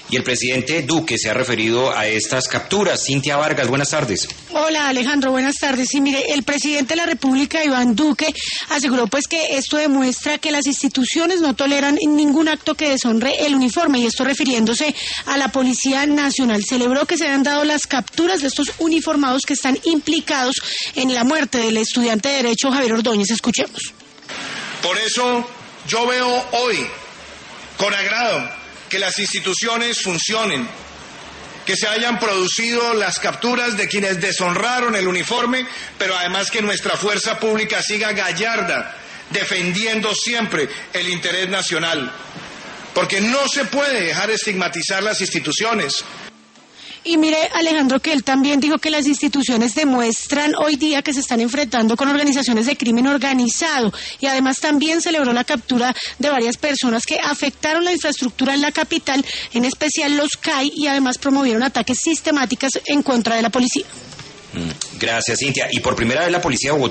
y el presidente Duque se ha referido a estas capturas. Cintia Vargas, buenas tardes. Hola Alejandro, buenas tardes. Sí, mire, el presidente de la República, Iván Duque, aseguró pues que esto demuestra que las instituciones no toleran ningún acto que deshonre el uniforme, y esto refiriéndose a la Policía Nacional. Celebró que se hayan dado las capturas de estos uniformados que están implicados en la muerte del estudiante de Derecho Javier Ordóñez. Escuchemos. Por eso yo veo hoy con agrado que las instituciones funcionen, que se hayan producido las capturas de quienes deshonraron el uniforme, pero además que nuestra fuerza pública siga gallarda, defendiendo siempre el interés nacional, porque no se puede dejar estigmatizar las instituciones. Y mire, Alejandro, que él también dijo que las instituciones demuestran hoy día que se están enfrentando con organizaciones de crimen organizado, y además también celebró la captura de varias personas que afectaron la infraestructura en la capital, en especial los CAI, y además promovieron ataques sistemáticos en contra de la policía. Gracias, Cintia. Y por primera vez la policía de Bogotá